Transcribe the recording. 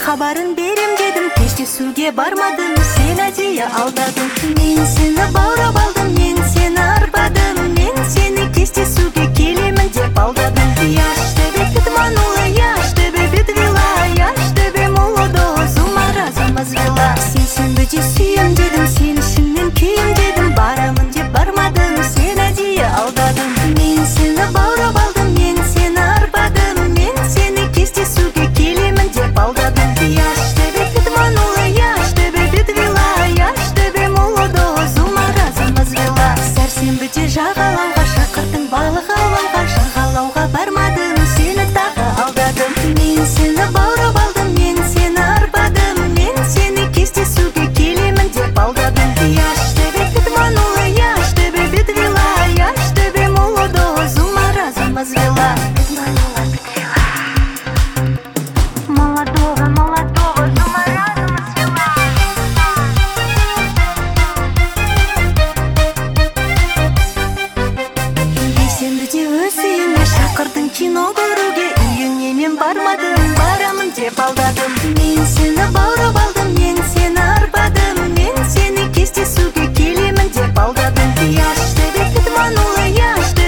хабарын берем дедім, кездесуге бармадым, сен әдейі алдадың. Мен сені баурап алдым, мен сені арбадым, мен сені кездесуге келемін деп алдадым. Я ж тебе підманула, я ж тебе підвела, я ж тебе молодого з ума разом звела. Сенбіде сүйем дедім, сен ішімнен күйем дедім, барамын деп бармадым, сен әдейі алдадым. Мен сені баурап алдым, мен сені арбадым, мен сені кездесуге келемін деп алдадым. Я ж тебе підманула, я ж тебе підвела, я ж тебе молодого з ума разом звела. Сәрсенбіде жағалауға шақырдың, балық аулауға, жағалауға бармадым, сені тағы алдадым. Мен сені баурап алдым, мен сені арбадым, мен сені кездесуге келемін деп алдадым. Я ж тебе підманула, я ж тебе підвела, я ж тебе молодого з ума разом звела. Молодого з ума разом звела. Бейсенбіде өз үйіңе шақырдың кино көруге, үйіңе мен бармадым, барамын деп алдадым. Мен сені баурап